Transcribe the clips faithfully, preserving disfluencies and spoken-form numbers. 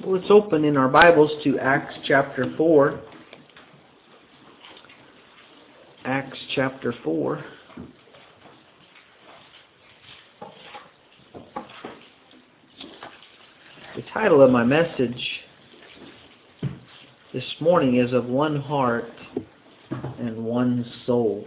Let's open in our Bibles to Acts chapter four. Acts chapter four. The title of my message this morning is Of One Heart and One Soul.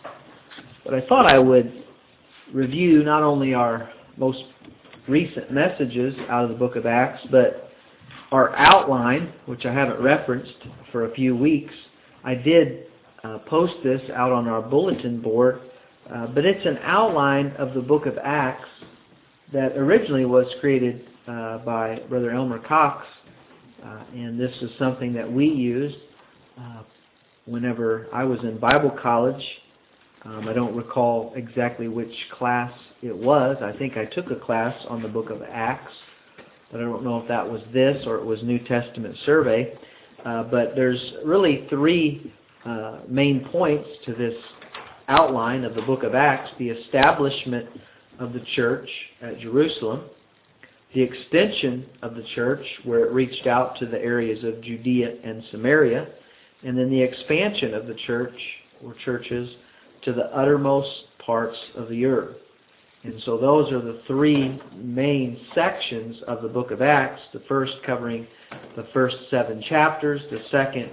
But I thought I would review not only our most recent messages out of the book of Acts, but our outline, which I haven't referenced for a few weeks. I did uh, post this out on our bulletin board, uh, but it's an outline of the book of Acts that originally was created uh, by Brother Elmer Cox, uh, and this is something that we used uh, whenever I was in Bible college. Um, I don't recall exactly which class it was. I think I took a class on the book of Acts, but I don't know if that was this or it was New Testament Survey. Uh, but there's really three uh, main points to this outline of the book of Acts: the establishment of the church at Jerusalem, the extension of the church where it reached out to the areas of Judea and Samaria, and then the expansion of the church or churches to the uttermost parts of the earth. And so those are the three main sections of the book of Acts, the first covering the first seven chapters, the second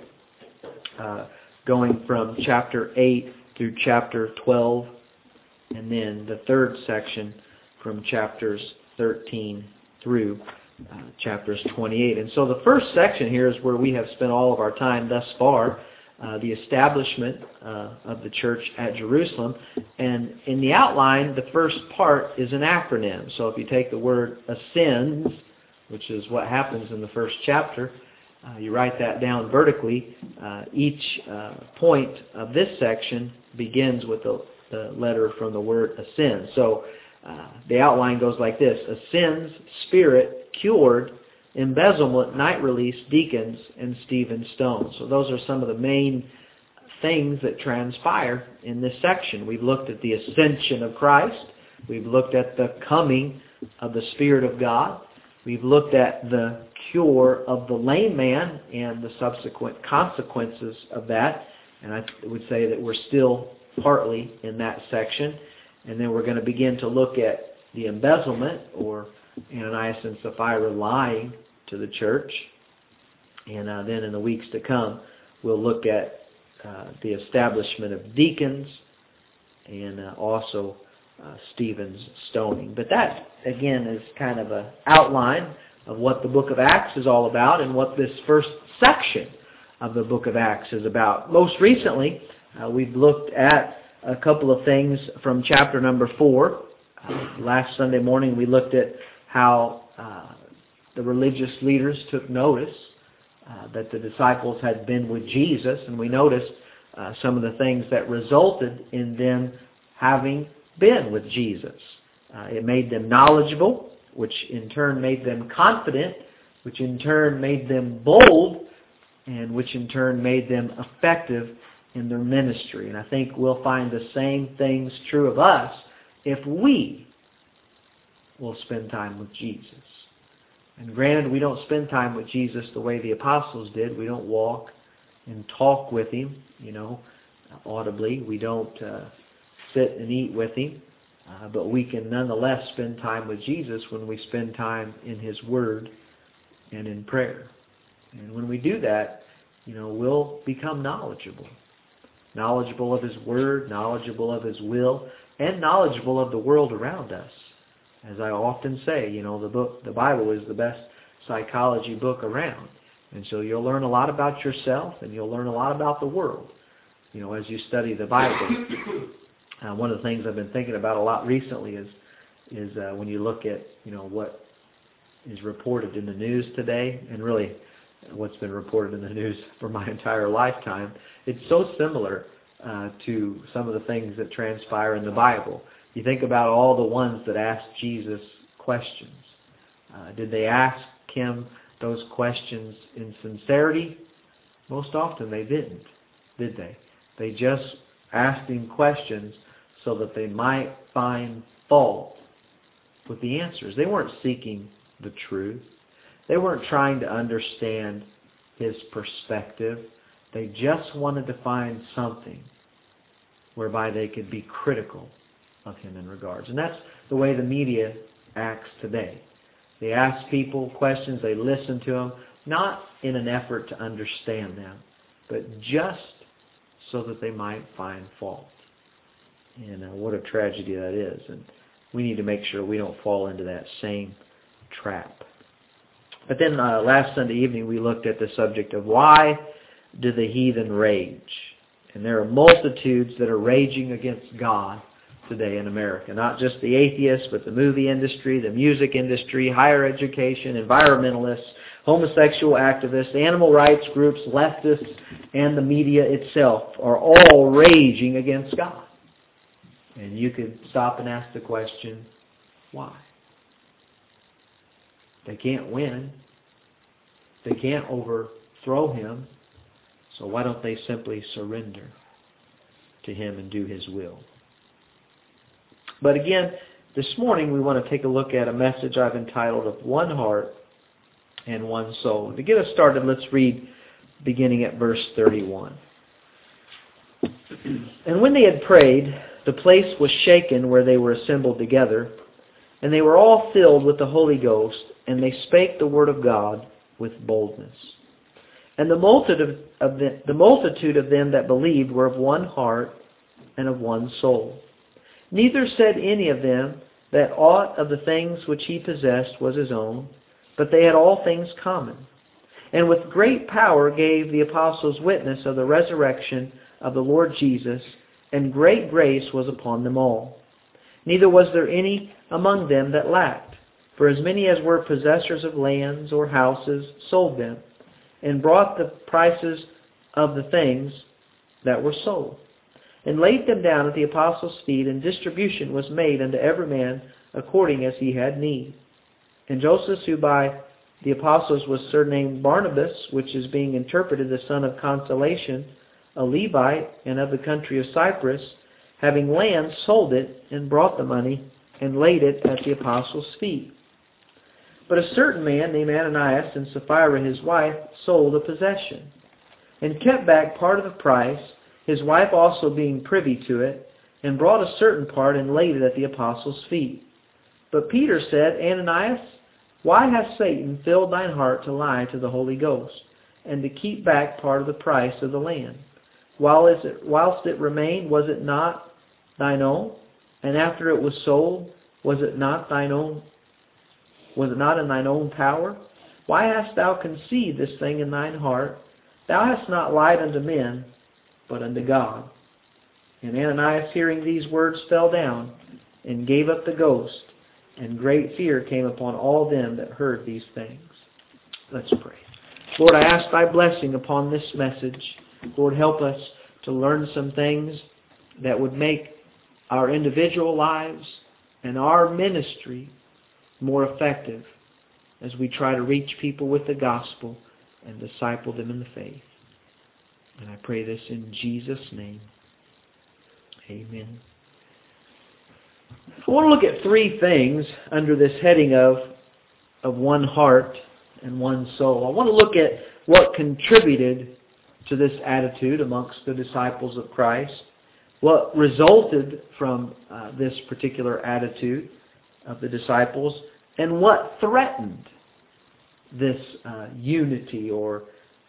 uh, going from chapter eight through chapter twelve, and then the third section from chapters thirteen through uh, chapters twenty-eight. And so the first section here is where we have spent all of our time thus far, Uh, the establishment uh, of the church at Jerusalem. And in the outline, the first part is an acronym. So if you take the word ascends, which is what happens in the first chapter, uh, you write that down vertically. Uh, each uh, point of this section begins with the, the letter from the word ascend. So uh, the outline goes like this: ascends, spirit, cured, embezzlement, night release, deacons, and Stephen Stone. So those are some of the main things that transpire in this section. We've looked at the ascension of Christ. We've looked at the coming of the Spirit of God. We've looked at the cure of the lame man and the subsequent consequences of that. And I would say that we're still partly in that section. And then we're going to begin to look at the embezzlement, or Ananias and Sapphira lying to the church. And uh, then in the weeks to come, we'll look at uh, the establishment of deacons and uh, also uh, Stephen's stoning. But that, again, is kind of an outline of what the book of Acts is all about and what this first section of the book of Acts is about. Most recently, uh, we've looked at a couple of things from chapter number four. Uh, last Sunday morning, we looked at how uh, the religious leaders took notice uh, that the disciples had been with Jesus, and we noticed uh, some of the things that resulted in them having been with Jesus. Uh, it made them knowledgeable, which in turn made them confident, which in turn made them bold, and which in turn made them effective in their ministry. And I think we'll find the same things true of us if we will spend time with Jesus. And granted, we don't spend time with Jesus the way the apostles did. We don't walk and talk with Him, you know, audibly. We don't uh, sit and eat with Him. Uh, but we can nonetheless spend time with Jesus when we spend time in His Word and in prayer. And when we do that, you know, we'll become knowledgeable. Knowledgeable of His Word, knowledgeable of His will, and knowledgeable of the world around us. As I often say, you know, the book, the Bible is the best psychology book around. And so you'll learn a lot about yourself, and you'll learn a lot about the world, you know, as you study the Bible. Uh, one of the things I've been thinking about a lot recently is is uh, when you look at, you know, what is reported in the news today, and really what's been reported in the news for my entire lifetime, it's so similar uh, to some of the things that transpire in the Bible. You think about all the ones that asked Jesus questions. Uh, did they ask Him those questions in sincerity? Most often they didn't, did they? They just asked Him questions so that they might find fault with the answers. They weren't seeking the truth. They weren't trying to understand his perspective. They just wanted to find something whereby they could be critical of him in regards. And that's the way the media acts today. They ask people questions, they listen to them, not in an effort to understand them, but just so that they might find fault. And uh, what a tragedy that is. And we need to make sure we don't fall into that same trap. But then uh, last Sunday evening we looked at the subject of why do the heathen rage? And there are multitudes that are raging against God today in America. Not just the atheists, but the movie industry, the music industry, higher education, environmentalists, homosexual activists, animal rights groups, leftists, and the media itself are all raging against God. And you could stop and ask the question, why? They can't win. They can't overthrow him. So why don't they simply surrender to him and do his will? But again, this morning we want to take a look at a message I've entitled Of One Heart and One Soul. To get us started, let's read beginning at verse thirty-one. And when they had prayed, the place was shaken where they were assembled together, and they were all filled with the Holy Ghost, and they spake the word of God with boldness. And the multitude of the, the multitude of them that believed were of one heart and of one soul. Neither said any of them that aught of the things which he possessed was his own, but they had all things common. And with great power gave the apostles witness of the resurrection of the Lord Jesus, and great grace was upon them all. Neither was there any among them that lacked, for as many as were possessors of lands or houses sold them, and brought the prices of the things that were sold, and laid them down at the apostles' feet, and distribution was made unto every man according as he had need. And Joseph, who by the apostles was surnamed Barnabas, which is being interpreted the son of consolation, a Levite, and of the country of Cyprus, having land, sold it, and brought the money, and laid it at the apostles' feet. But a certain man named Ananias, and Sapphira his wife, sold a possession, and kept back part of the price, his wife also being privy to it, and brought a certain part, and laid it at the apostles' feet. But Peter said, Ananias, why hath Satan filled thine heart to lie to the Holy Ghost, and to keep back part of the price of the land? While is it, whilst it remained, was it not thine own? And after it was sold, was it not thine own? Was it not in thine own power? Why hast thou conceived this thing in thine heart? Thou hast not lied unto men, but unto God. And Ananias, hearing these words, fell down, and gave up the ghost, and great fear came upon all them that heard these things. Let's pray. Lord, I ask thy blessing upon this message. Lord, help us to learn some things that would make our individual lives and our ministry more effective as we try to reach people with the gospel and disciple them in the faith. And I pray this in Jesus' name. Amen. I want to look at three things under this heading of, of one heart and one soul. I want to look at what contributed to this attitude amongst the disciples of Christ, what resulted from uh, this particular attitude of the disciples, and what threatened this uh, unity or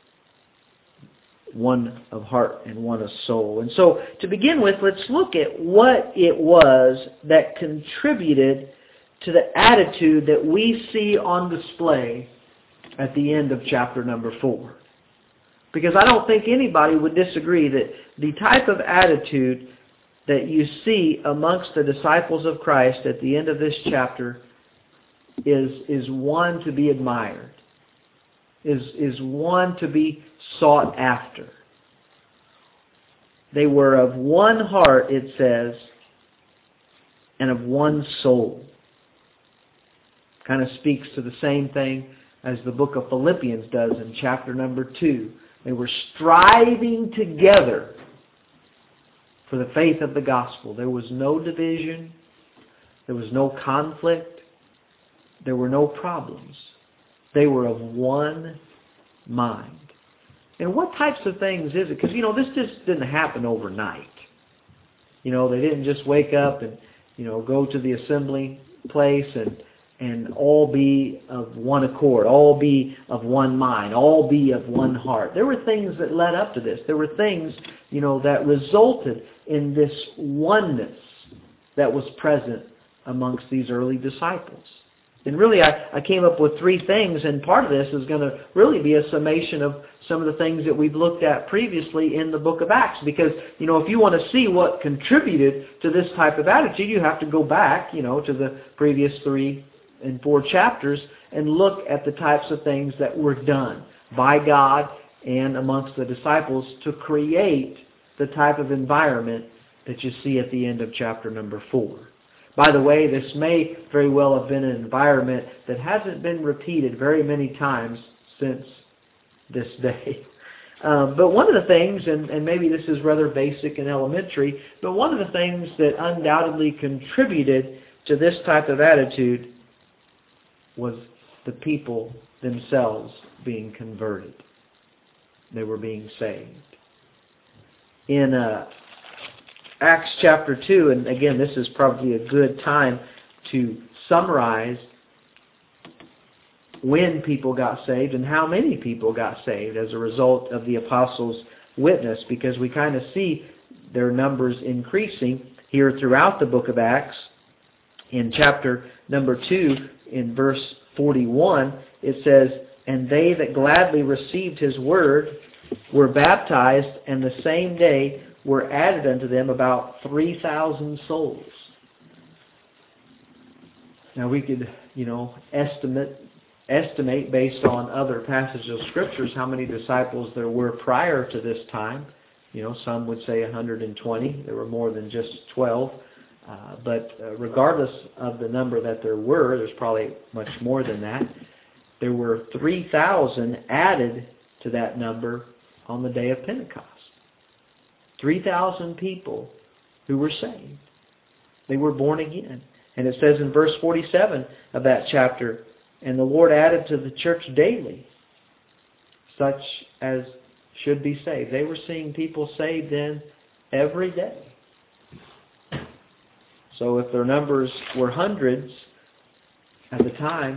one of heart and one of soul. And so to begin with, let's look at what it was that contributed to the attitude that we see on display at the end of chapter number four. Because I don't think anybody would disagree that the type of attitude that you see amongst the disciples of Christ at the end of this chapter is, is one to be admired, is, is one to be sought after. They were of one heart, it says, and of one soul. Kind of speaks to the same thing as the book of Philippians does in chapter number two. They were striving together for the faith of the gospel. There was no division. There was no conflict. There were no problems. They were of one mind. And what types of things is it? Because, you know, this just didn't happen overnight. You know, they didn't just wake up and, you know, go to the assembly place and and all be of one accord, all be of one mind, all be of one heart. There were things that led up to this. There were things, you know, that resulted in this oneness that was present amongst these early disciples. And really, I, I came up with three things, and part of this is going to really be a summation of some of the things that we've looked at previously in the book of Acts. Because, you know, if you want to see what contributed to this type of attitude, you have to go back, you know, to the previous three and four chapters and look at the types of things that were done by God and amongst the disciples to create the type of environment that you see at the end of chapter number four. By the way, this may very well have been an environment that hasn't been repeated very many times since this day. Um, but one of the things, and, and maybe this is rather basic and elementary, but one of the things that undoubtedly contributed to this type of attitude was the people themselves being converted. They were being saved. In uh, Acts chapter two, and again, this is probably a good time to summarize when people got saved and how many people got saved as a result of the apostles' witness, because we kind of see their numbers increasing here throughout the book of Acts. In chapter number two, in verse forty-one, it says, "And they that gladly received his word were baptized, and the same day were added unto them about three thousand souls." Now we could, you know, estimate estimate based on other passages of scriptures how many disciples there were prior to this time. You know, some would say one hundred twenty. There were more than just twelve. Uh, but uh, regardless of the number that there were, there's probably much more than that. There were three thousand added to that number on the day of Pentecost. three thousand people who were saved. They were born again. And it says in verse forty-seven of that chapter, "And the Lord added to the church daily such as should be saved." They were seeing people saved then every day. So if their numbers were hundreds at the time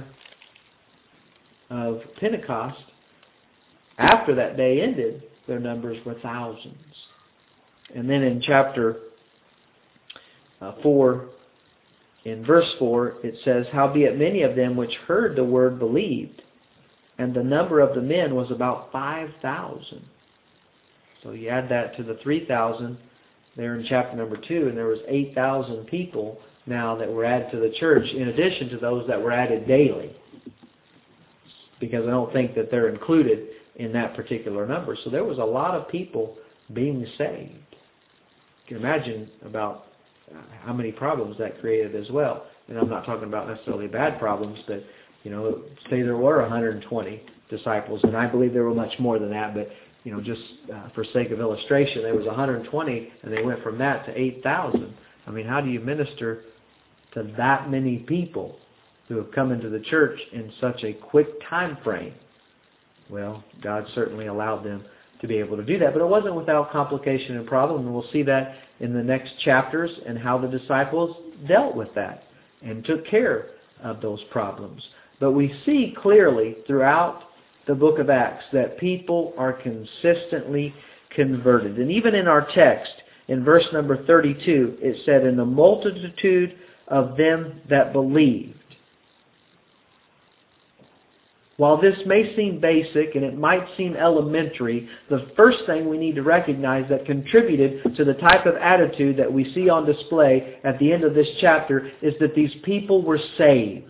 of Pentecost, after that day ended, their numbers were thousands. And then in chapter uh, four, in verse four, it says, "Howbeit many of them which heard the word believed, and the number of the men was about five thousand." So you add that to the three thousand there in chapter number two, and there was eight thousand people now that were added to the church, in addition to those that were added daily. Because I don't think that they're included in that particular number. So there was a lot of people being saved. You can imagine about how many problems that created as well. And I'm not talking about necessarily bad problems, but, you know, say there were one hundred twenty disciples, and I believe there were much more than that, but, you know, just uh, for sake of illustration, there was one hundred twenty, and they went from that to eight thousand. I mean, how do you minister to that many people who have come into the church in such a quick time frame? Well, God certainly allowed them to be able to do that, but it wasn't without complication and problem, and we'll see that in the next chapters and how the disciples dealt with that and took care of those problems. But we see clearly throughout the book of Acts that people are consistently converted. And even in our text, in verse number thirty-two, it said, "In the multitude of them that believed." While this may seem basic and it might seem elementary, the first thing we need to recognize that contributed to the type of attitude that we see on display at the end of this chapter is that these people were saved.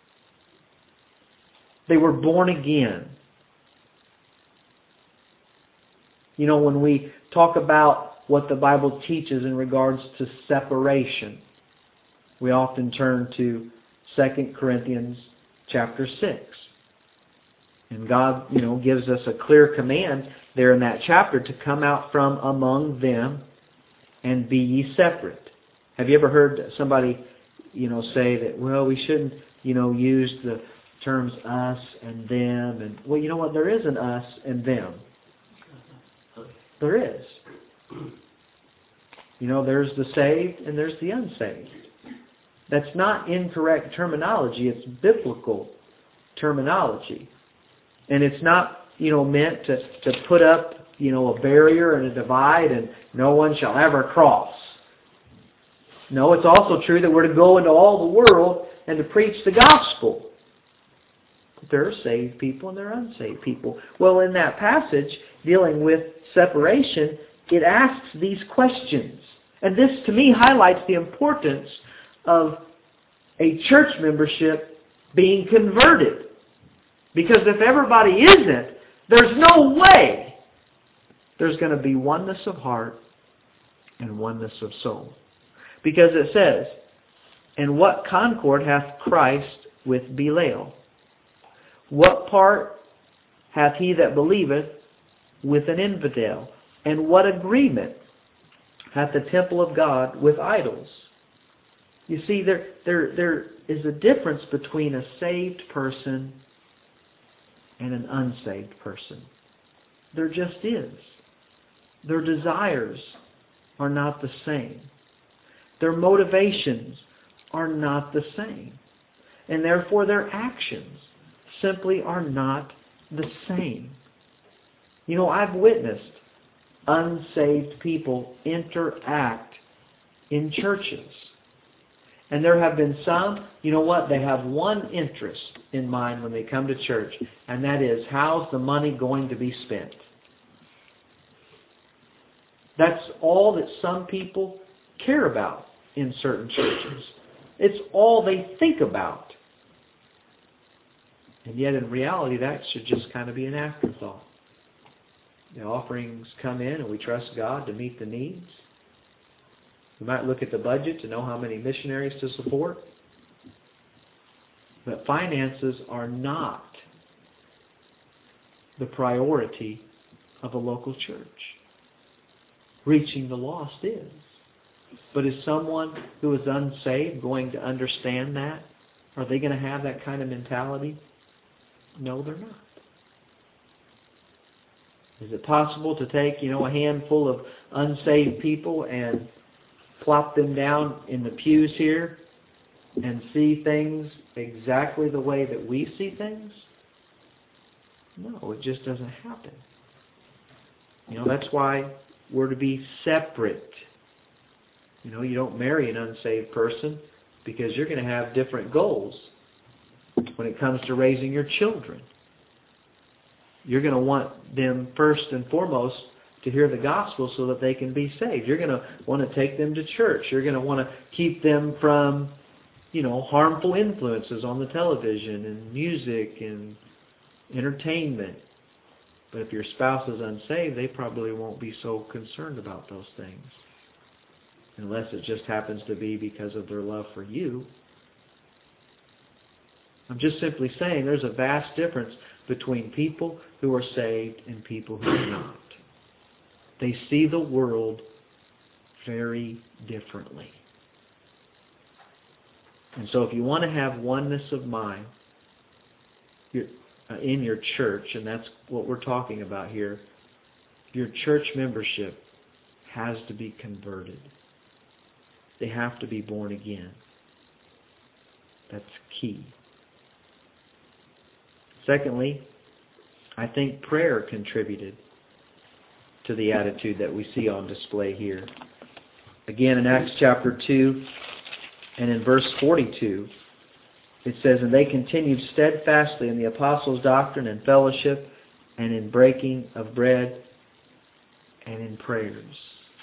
They were born again. You know, when we talk about what the Bible teaches in regards to separation, we often turn to Second Corinthians chapter six. And God, you know, gives us a clear command there in that chapter to come out from among them and be ye separate. Have you ever heard somebody, you know, say that, well, we shouldn't, you know, use the terms us and them. And well, you know what? There is an us and them. There is. You know, there's the saved and there's the unsaved. That's not incorrect terminology. It's biblical terminology. And it's not, you know, meant to, to put up, you know, a barrier and a divide and no one shall ever cross. No, it's also true that we're to go into all the world and to preach the gospel. But there are saved people and there are unsaved people. Well, in that passage dealing with separation, it asks these questions. And this, to me, highlights the importance of a church membership being converted. Because if everybody isn't, there's no way there's going to be oneness of heart and oneness of soul. Because it says, and what concord hath Christ with Belial? What part hath he that believeth with an infidel? And what agreement hath the temple of God with idols? You see, there, there, there is a difference between a saved person and an unsaved person. There just is. Their desires are not the same. Their motivations are not the same. And therefore their actions simply are not the same. You know, I've witnessed unsaved people interact in churches. And there have been some, you know what, they have one interest in mind when they come to church, and that is, how's the money going to be spent? That's all that some people care about in certain churches. It's all they think about. And yet in reality, that should just kind of be an afterthought. The offerings come in and we trust God to meet the needs. We might look at the budget to know how many missionaries to support. But finances are not the priority of a local church. Reaching the lost is. But is someone who is unsaved going to understand that? Are they going to have that kind of mentality? No, they're not. Is it possible to take, you know, a handful of unsaved people and plop them down in the pews here and see things exactly the way that we see things? No, it just doesn't happen. You know, that's why we're to be separate. You know, you don't marry an unsaved person because you're going to have different goals when it comes to raising your children. You're going to want them first and foremost to hear the gospel so that they can be saved. You're going to want to take them to church. You're going to want to keep them from, you know, harmful influences on the television and music and entertainment. But if your spouse is unsaved, they probably won't be so concerned about those things. Unless it just happens to be because of their love for you. I'm just simply saying there's a vast difference between people who are saved and people who are not. They see the world very differently. And so if you want to have oneness of mind in your church, and that's what we're talking about here, your church membership has to be converted. They have to be born again. That's key. Secondly, I think prayer contributed to the attitude that we see on display here. Again, in Acts chapter two and in verse forty-two, it says, and they continued steadfastly in the apostles' doctrine and fellowship and in breaking of bread and in prayers.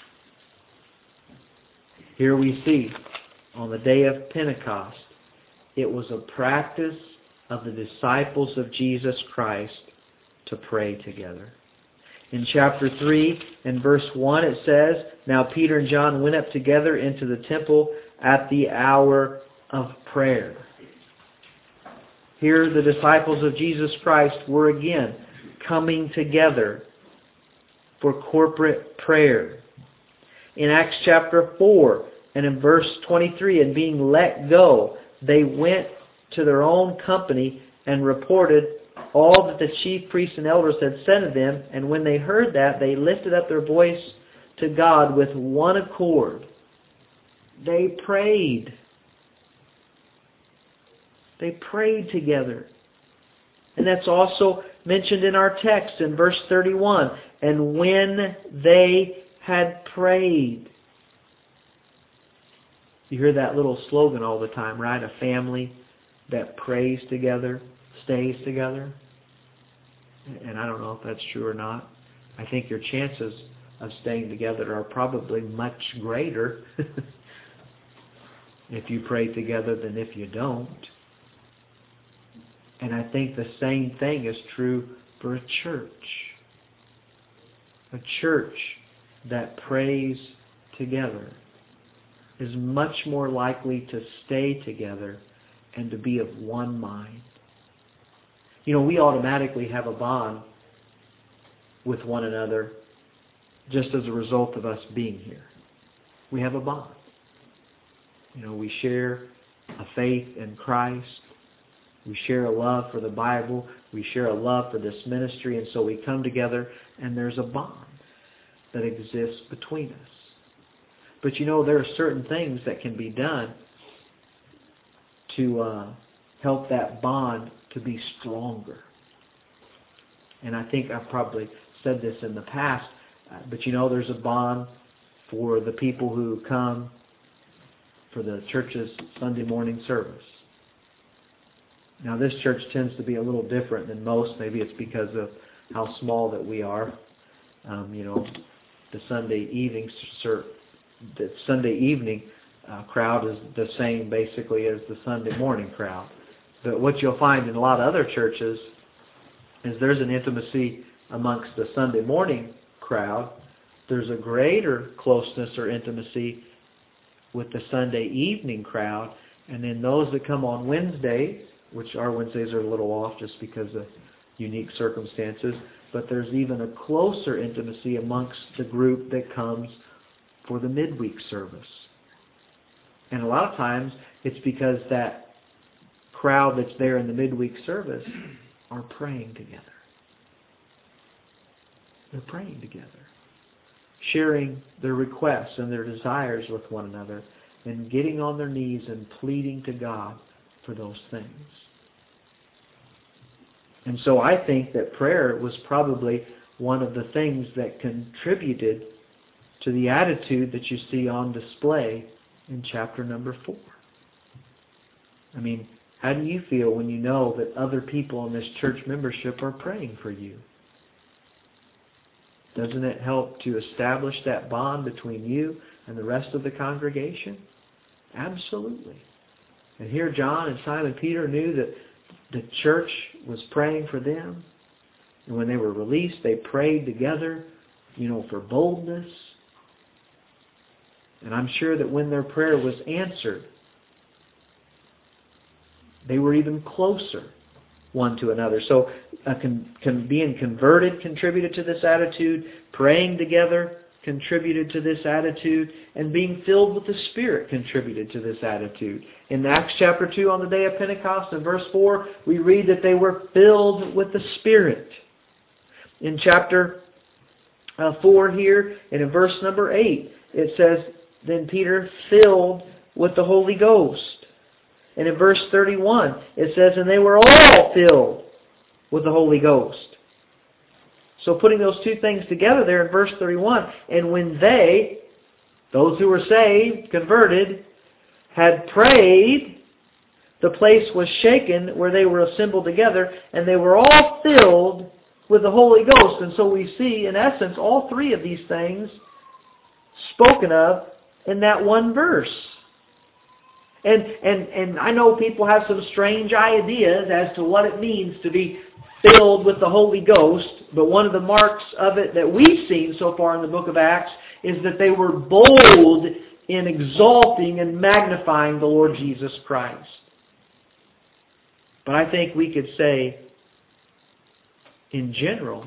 Here we see, on the day of Pentecost, it was a practice of the disciples of Jesus Christ to pray together. In chapter three and verse one it says, now Peter and John went up together into the temple at the hour of prayer. Here the disciples of Jesus Christ were again coming together for corporate prayer. In Acts chapter four and in verse twenty-three, and being let go, they went to their own company and reported all that the chief priests and elders had said to them. And when they heard that, they lifted up their voice to God with one accord. They prayed. They prayed together. And that's also mentioned in our text in verse thirty-one. And when they had prayed. You hear that little slogan all the time, right? A family that prays together stays together. And I don't know if that's true or not. I think your chances of staying together are probably much greater if you pray together than if you don't. And I think the same thing is true for a church. A church that prays together is much more likely to stay together and to be of one mind. You know, we automatically have a bond with one another just as a result of us being here. We have a bond. You know, we share a faith in Christ. We share a love for the Bible. We share a love for this ministry. And so we come together and there's a bond that exists between us. But you know, there are certain things that can be done to uh, help that bond to be stronger. And I think I've probably said this in the past, uh, but you know, there's a bond for the people who come for the church's Sunday morning service. Now, this church tends to be a little different than most. Maybe it's because of how small that we are. Um, you know, the Sunday evening ser- the Sunday evening uh, crowd is the same basically as the Sunday morning crowd. But what you'll find in a lot of other churches is there's an intimacy amongst the Sunday morning crowd. There's a greater closeness or intimacy with the Sunday evening crowd. And then those that come on Wednesdays, which our Wednesdays are a little off just because of unique circumstances, but there's even a closer intimacy amongst the group that comes for the midweek service. And a lot of times it's because that crowd that's there in the midweek service are praying together. They're praying together, sharing their requests and their desires with one another, and getting on their knees and pleading to God for those things. And so I think that prayer was probably one of the things that contributed to the attitude that you see on display in chapter number four. I mean, how do you feel when you know that other people in this church membership are praying for you? Doesn't it help to establish that bond between you and the rest of the congregation? Absolutely. And here John and Simon Peter knew that the church was praying for them. And when they were released, they prayed together, you know, for boldness. And I'm sure that when their prayer was answered, they were even closer one to another. So uh, con- con- being converted contributed to this attitude. Praying together contributed to this attitude. And being filled with the Spirit contributed to this attitude. In Acts chapter two, on the day of Pentecost, in verse four, we read that they were filled with the Spirit. In chapter uh, four here, and in verse number eight, it says, then Peter filled with the Holy Ghost. And in verse thirty-one, it says, and they were all filled with the Holy Ghost. So putting those two things together there in verse thirty-one, and when they, those who were saved, converted, had prayed, the place was shaken where they were assembled together, and they were all filled with the Holy Ghost. And so we see, in essence, all three of these things spoken of in that one verse. And, and, and I know people have some strange ideas as to what it means to be filled with the Holy Ghost, but one of the marks of it that we've seen so far in the book of Acts is that they were bold in exalting and magnifying the Lord Jesus Christ. But I think we could say, in general,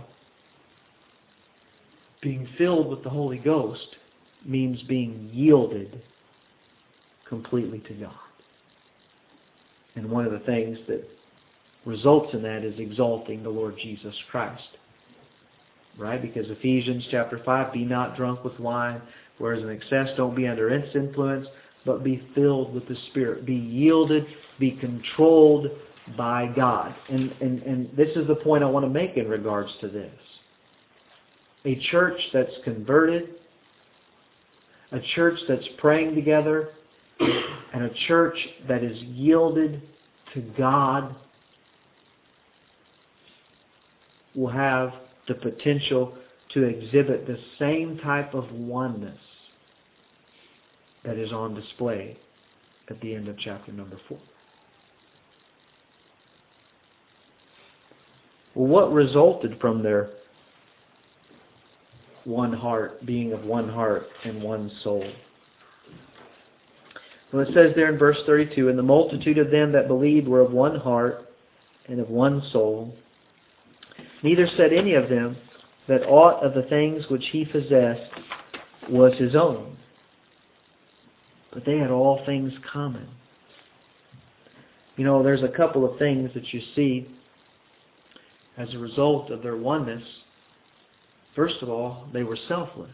being filled with the Holy Ghost means being yielded completely to God. And one of the things that results in that is exalting the Lord Jesus Christ. Right? Because Ephesians chapter five, be not drunk with wine, whereas in excess don't be under its influence, but be filled with the Spirit. Be yielded, be controlled by God. And, and, and this is the point I want to make in regards to this. A church that's converted, a church that's praying together, and a church that is yielded to God will have the potential to exhibit the same type of oneness that is on display at the end of chapter number four. Well, what resulted from their one heart, being of one heart and one soul? Well, it says there in verse thirty-two, and the multitude of them that believed were of one heart and of one soul. Neither said any of them that aught of the things which he possessed was his own, but they had all things common. You know, there's a couple of things that you see as a result of their oneness. First of all, they were selfless.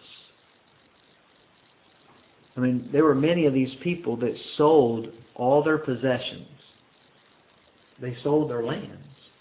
I mean, there were many of these people that sold all their possessions. They sold their lands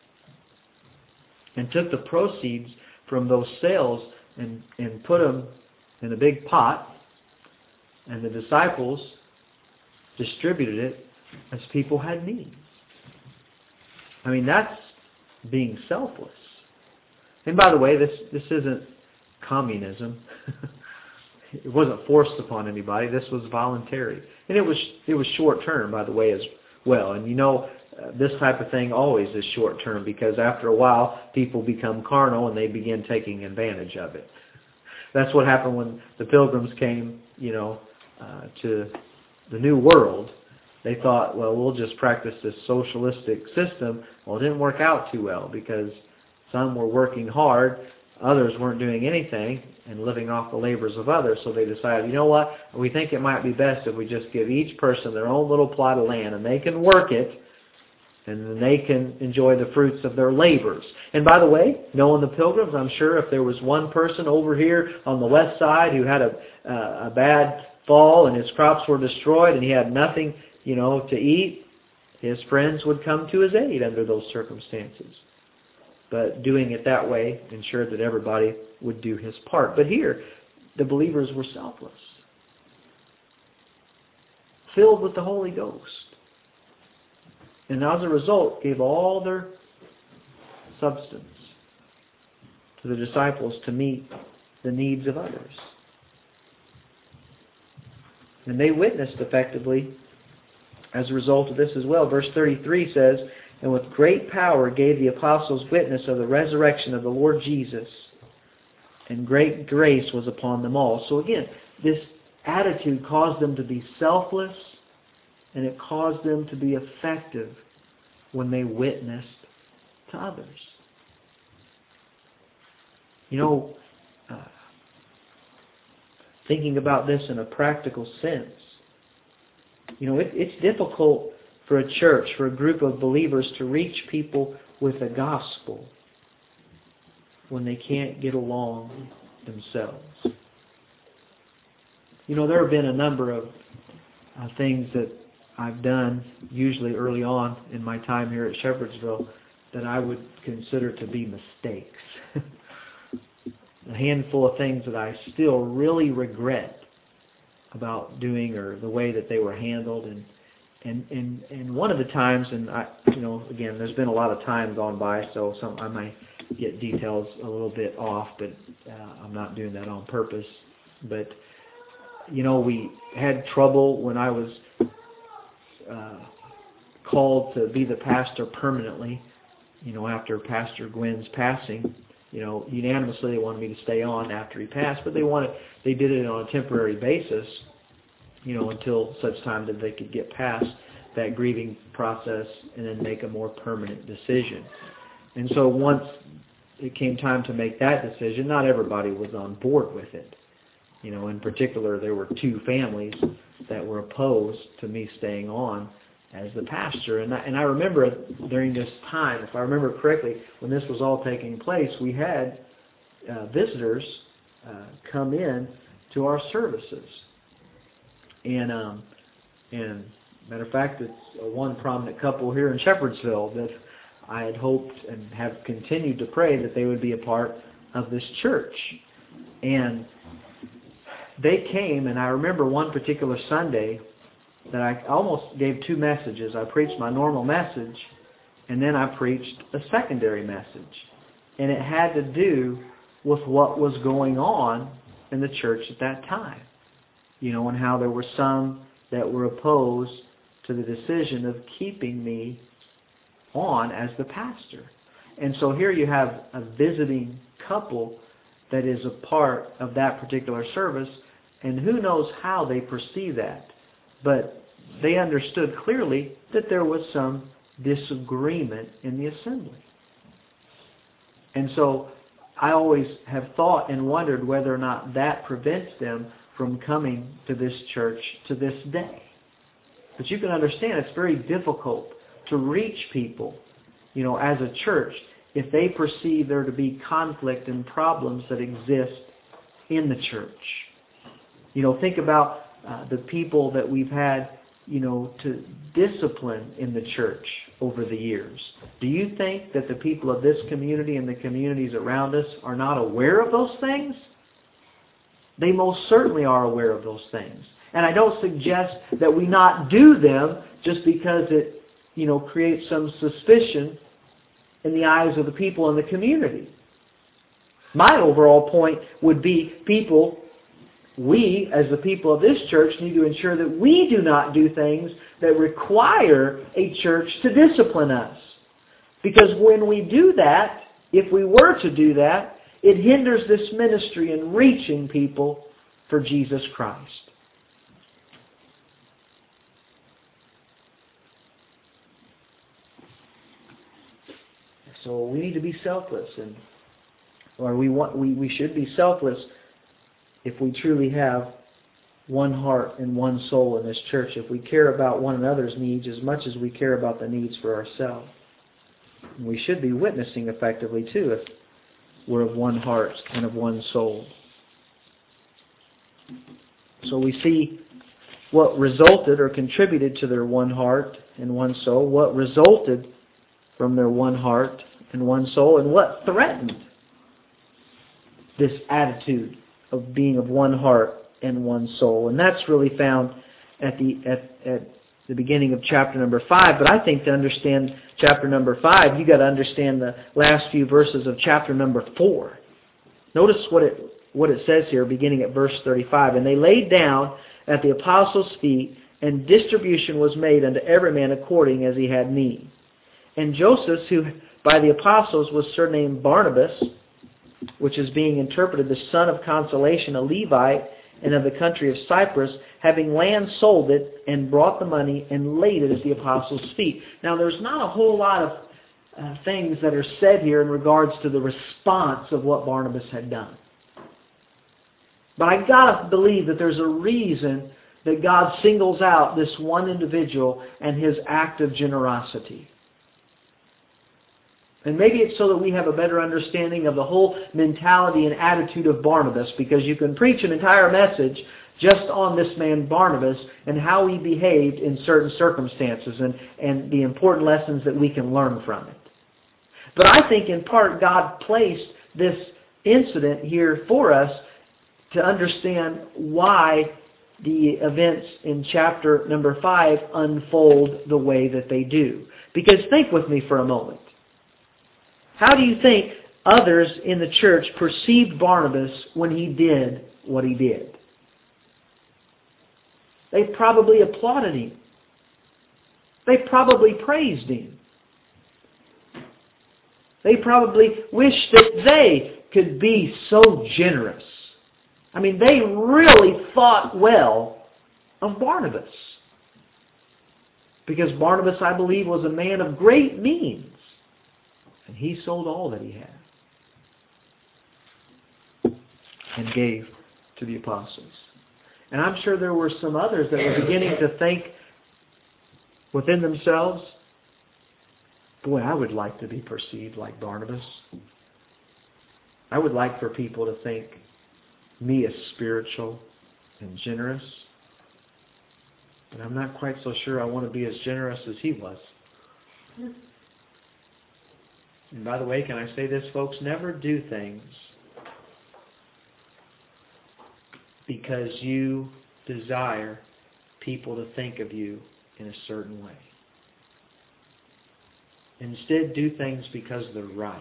and took the proceeds from those sales and, and put them in a big pot, and the disciples distributed it as people had needs. I mean, that's being selfless. And by the way, this, this isn't communism. It wasn't forced upon anybody. This was voluntary. And it was it was short term, by the way, as well. And you know, uh, this type of thing always is short term, because after a while, people become carnal and they begin taking advantage of it. That's what happened when the Pilgrims came, you know, uh, to the New World. They thought, well, we'll just practice this socialistic system. Well, it didn't work out too well, because some were working hard, others weren't doing anything and living off the labors of others. So they decided, you know what, we think it might be best if we just give each person their own little plot of land, and they can work it, and then they can enjoy the fruits of their labors. And by the way, knowing the Pilgrims, I'm sure if there was one person over here on the west side who had a, uh, a bad fall and his crops were destroyed and he had nothing, you know, to eat, his friends would come to his aid under those circumstances. But doing it that way ensured that everybody would do his part. But here, the believers were selfless, filled with the Holy Ghost, and as a result gave all their substance to the disciples to meet the needs of others. And they witnessed effectively as a result of this as well. Verse thirty-three says, and with great power gave the apostles witness of the resurrection of the Lord Jesus, and great grace was upon them all. So again, this attitude caused them to be selfless, and it caused them to be effective when they witnessed to others. You know, uh, thinking about this in a practical sense, you know, it, it's difficult for a church, for a group of believers to reach people with the gospel when they can't get along themselves. You know, there have been a number of uh, things that I've done, usually early on in my time here at Shepherdsville, that I would consider to be mistakes. A handful of things that I still really regret about doing, or the way that they were handled. And And, and and one of the times, and I, you know, again, there's been a lot of time gone by, so some I might get details a little bit off, but uh, I'm not doing that on purpose. But, you know, we had trouble when I was uh, called to be the pastor permanently, you know, after Pastor Gwynn's passing. You know, unanimously they wanted me to stay on after he passed, but they wanted, they did it on a temporary basis, you know, until such time that they could get past that grieving process and then make a more permanent decision. And so once it came time to make that decision, not everybody was on board with it. You know, in particular, there were two families that were opposed to me staying on, as the pastor. And I, and I remember during this time, if I remember correctly, when this was all taking place, we had uh, visitors uh, come in to our services. And, um, and matter of fact, it's a one prominent couple here in Shepherdsville that I had hoped and have continued to pray that they would be a part of this church. And they came, and I remember one particular Sunday that I almost gave two messages. I preached my normal message, and then I preached a secondary message. And it had to do with what was going on in the church at that time. You know, and how there were some that were opposed to the decision of keeping me on as the pastor. And so here you have a visiting couple that is a part of that particular service, and who knows how they perceive that. But they understood clearly that there was some disagreement in the assembly. And so I always have thought and wondered whether or not that prevents them from coming to this church to this day. But you can understand it's very difficult to reach people, you know, as a church if they perceive there to be conflict and problems that exist in the church. You know, think about uh, the people that we've had, you know, to discipline in the church over the years. Do you think that the people of this community and the communities around us are not aware of those things? They most certainly are aware of those things. And I don't suggest that we not do them just because it, you know, creates some suspicion in the eyes of the people in the community. My overall point would be people, we as the people of this church need to ensure that we do not do things that require a church to discipline us. Because when we do that, if we were to do that, it hinders this ministry in reaching people for Jesus Christ. So we need to be selfless, and or we want we, we should be selfless if we truly have one heart and one soul in this church, if we care about one another's needs as much as we care about the needs for ourselves. And we should be witnessing effectively too if we're of one heart and of one soul. So we see what resulted or contributed to their one heart and one soul, what resulted from their one heart and one soul, and what threatened this attitude of being of one heart and one soul. And that's really found at the at, at the beginning of chapter number five. But I think to understand chapter number five, you got to understand the last few verses of chapter number four. Notice what it what it says here, beginning at verse thirty-five. And they laid down at the apostles' feet, and distribution was made unto every man according as he had need. And Joseph, who by the apostles was surnamed Barnabas, which is being interpreted the son of consolation, a Levite, and of the country of Cyprus, having land sold it, and brought the money, and laid it at the apostles' feet. Now there's not a whole lot of uh, things that are said here in regards to the response of what Barnabas had done. But I gotta believe that there's a reason that God singles out this one individual and his act of generosity. And maybe it's so that we have a better understanding of the whole mentality and attitude of Barnabas, because you can preach an entire message just on this man Barnabas and how he behaved in certain circumstances and, and the important lessons that we can learn from it. But I think in part God placed this incident here for us to understand why the events in chapter number five unfold the way that they do. Because think with me for a moment. How do you think others in the church perceived Barnabas when he did what he did? They probably applauded him. They probably praised him. They probably wished that they could be so generous. I mean, they really thought well of Barnabas. Because Barnabas, I believe, was a man of great means. And he sold all that he had and gave to the apostles. And I'm sure there were some others that were beginning to think, within themselves, boy, I would like to be perceived like Barnabas. I would like for people to think me as spiritual and generous. But I'm not quite so sure I want to be as generous as he was. And by the way, can I say this, folks? Never do things because you desire people to think of you in a certain way. Instead, do things because they're right.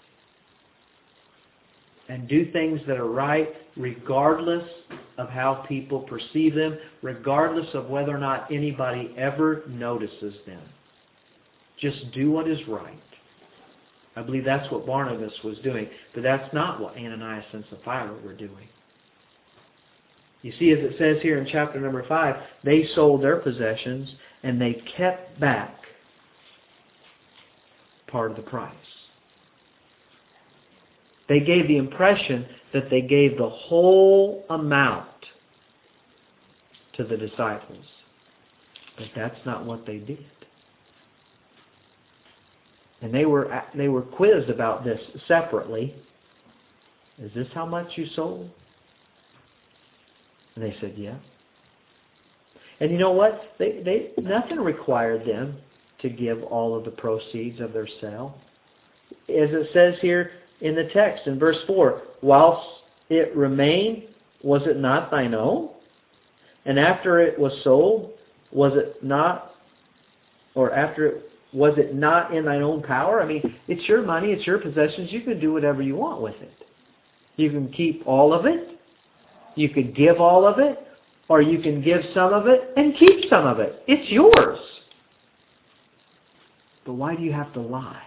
And do things that are right regardless of how people perceive them, regardless of whether or not anybody ever notices them. Just do what is right. I believe that's what Barnabas was doing, but that's not what Ananias and Sapphira were doing. You see, as it says here in chapter number five, they sold their possessions and they kept back part of the price. They gave the impression that they gave the whole amount to the disciples. But that's not what they did. And they were they were quizzed about this separately. Is this how much you sold? And they said, yeah. And you know what? They they nothing required them to give all of the proceeds of their sale. As it says here in the text, in verse four, whilst it remained, was it not thine own? And after it was sold, was it not, or after it, was it not in thine own power? I mean, it's your money, it's your possessions, you can do whatever you want with it. You can keep all of it, you could give all of it, or you can give some of it and keep some of it. It's yours. But why do you have to lie?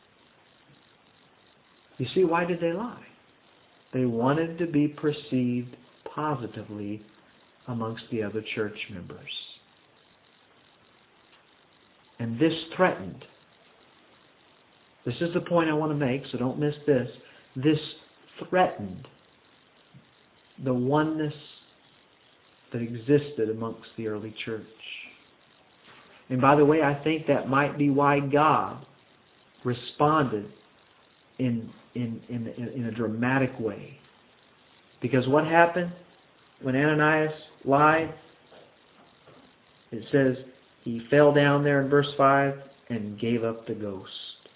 You see, why did they lie? They wanted to be perceived positively amongst the other church members. And this threatened. This is the point I want to make, so don't miss this. This threatened the oneness that existed amongst the early church. And by the way, I think that might be why God responded in in in, in a dramatic way. Because what happened when Ananias lied? It says he fell down there in verse five and gave up the ghost.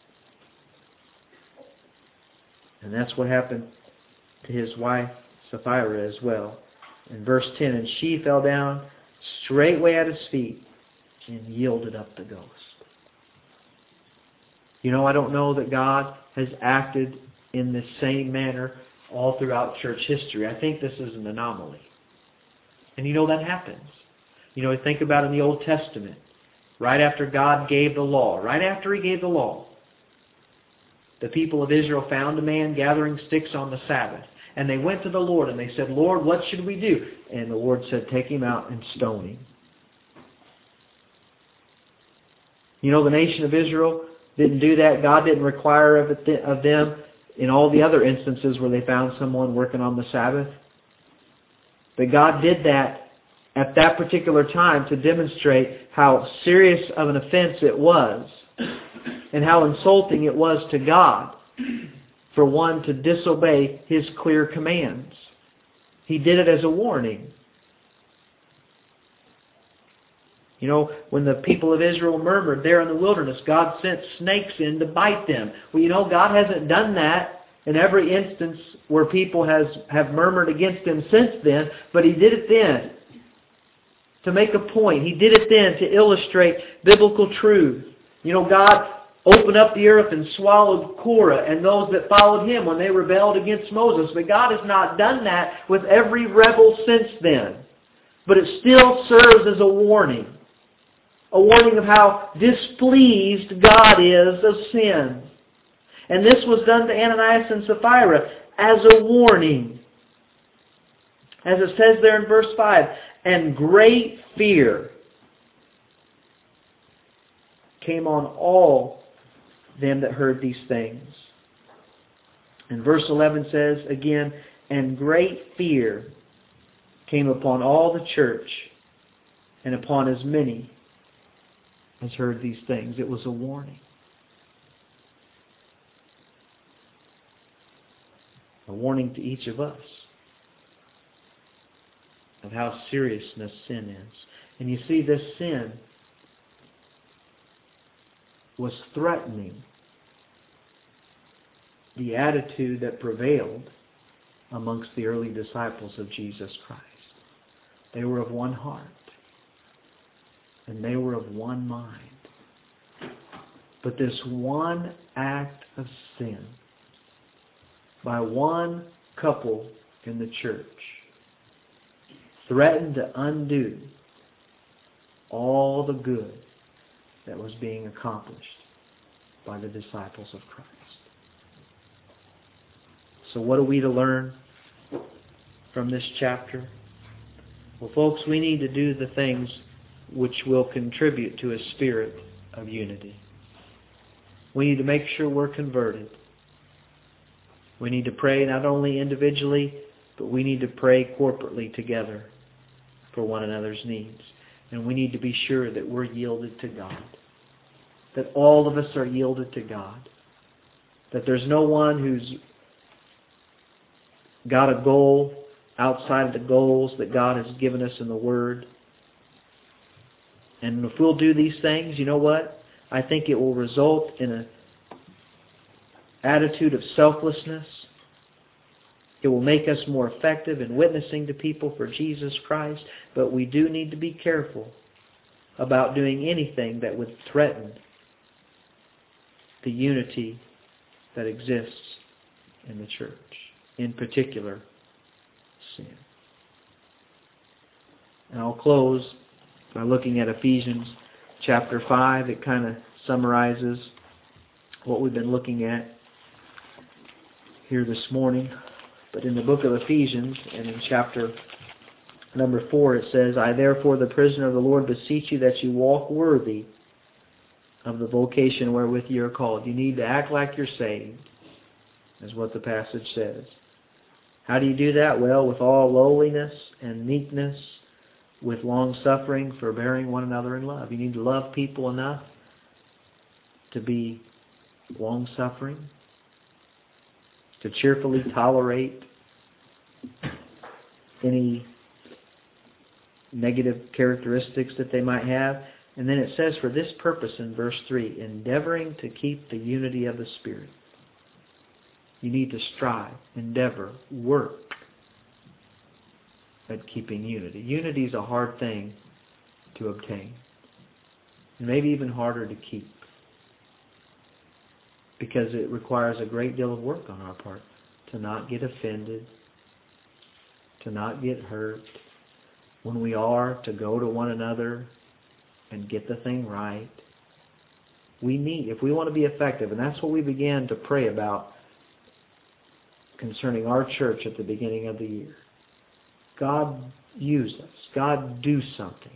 And that's what happened to his wife Sapphira as well. In verse ten, and she fell down straightway at his feet and yielded up the ghost. You know, I don't know that God has acted in the same manner all throughout church history. I think this is an anomaly. And you know that happens. You know, think about in the Old Testament, right after God gave the law, right after He gave the law, the people of Israel found a man gathering sticks on the Sabbath. And they went to the Lord and they said, Lord, what should we do? And the Lord said, take him out and stone him. You know, the nation of Israel didn't do that. God didn't require of, it, of them in all the other instances where they found someone working on the Sabbath. But God did that at that particular time to demonstrate how serious of an offense it was and how insulting it was to God for one to disobey His clear commands. He did it as a warning. You know, when the people of Israel murmured there in the wilderness, God sent snakes in to bite them. Well, you know, God hasn't done that in every instance where people has have murmured against Him since then, but He did it then to make a point. He did it then to illustrate biblical truth. You know, God opened up the earth and swallowed Korah and those that followed him when they rebelled against Moses. But God has not done that with every rebel since then. But it still serves as a warning. A warning of how displeased God is of sin. And this was done to Ananias and Sapphira as a warning. As it says there in verse five, and great fear came on all them that heard these things. And verse eleven says again, and great fear came upon all the church and upon as many has heard these things. It was a warning. A warning to each of us of how seriousness sin is. And you see, this sin was threatening the attitude that prevailed amongst the early disciples of Jesus Christ. They were of one heart, and they were of one mind. But this one act of sin by one couple in the church threatened to undo all the good that was being accomplished by the disciples of Christ. So what are we to learn from this chapter? Well, folks, we need to do the things which will contribute to a spirit of unity. We need to make sure we're converted. We need to pray not only individually, but we need to pray corporately together for one another's needs. And we need to be sure that we're yielded to God. That all of us are yielded to God. That there's no one who's got a goal outside of the goals that God has given us in the Word. And if we'll do these things, you know what? I think it will result in an attitude of selflessness. It will make us more effective in witnessing to people for Jesus Christ. But we do need to be careful about doing anything that would threaten the unity that exists in the church. In particular, sin. And I'll close by looking at Ephesians chapter five. It kind of summarizes what we've been looking at here this morning. But in the book of Ephesians, and in chapter number four, it says, I therefore, the prisoner of the Lord, beseech you that you walk worthy of the vocation wherewith you are called. You need to act like you're saved, is what the passage says. How do you do that? Well, with all lowliness and meekness, with long-suffering, forbearing one another in love. You need to love people enough to be long-suffering, to cheerfully tolerate any negative characteristics that they might have. And then it says, for this purpose in verse three, endeavoring to keep the unity of the Spirit. You need to strive, endeavor, work at keeping unity. Unity is a hard thing to obtain. And maybe even harder to keep. Because it requires a great deal of work on our part to not get offended, to not get hurt. When we are, to go to one another and get the thing right. We need, if we want to be effective, and that's what we began to pray about concerning our church at the beginning of the year. God, use us. God, do something.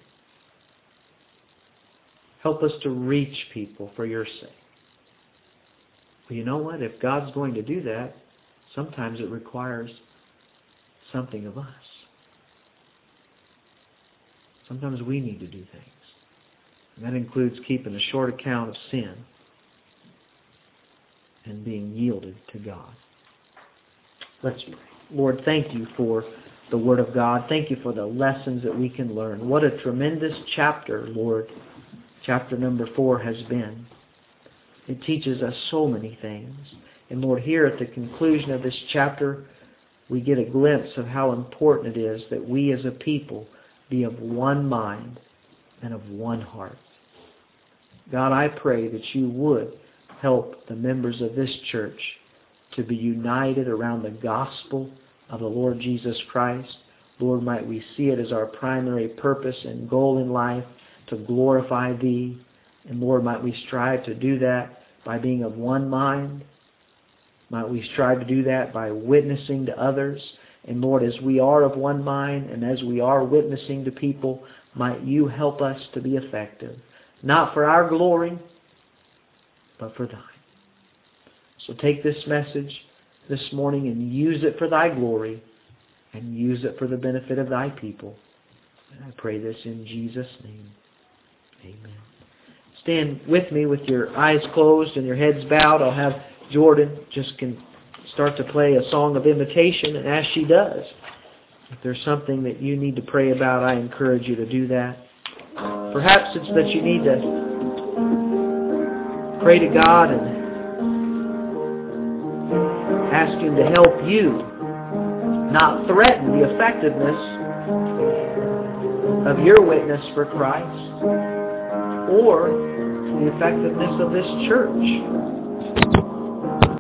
Help us to reach people for your sake. Well, you know what? If God's going to do that, sometimes it requires something of us. Sometimes we need to do things. And that includes keeping a short account of sin and being yielded to God. Let's pray. Lord, thank you for the Word of God. Thank you for the lessons that we can learn. What a tremendous chapter, Lord, chapter number four has been. It teaches us so many things. And Lord, here at the conclusion of this chapter, we get a glimpse of how important it is that we as a people be of one mind and of one heart. God, I pray that you would help the members of this church to be united around the gospel of the Lord Jesus Christ. Lord, might we see it as our primary purpose and goal in life to glorify Thee. And Lord, might we strive to do that by being of one mind. Might we strive to do that by witnessing to others. And Lord, as we are of one mind and as we are witnessing to people, might you help us to be effective. Not for our glory, but for Thine. So take this message this morning and use it for Thy glory and use it for the benefit of Thy people. And I pray this in Jesus' name. Amen. stand with me with your eyes closed and your heads bowed. I'll have Jordan just can start to play a song of invitation, and as she does, if there's something that you need to pray about, I encourage you to do that. Perhaps it's that you need to pray to God and ask Him to help you not threaten the effectiveness of your witness for Christ or the effectiveness of this church.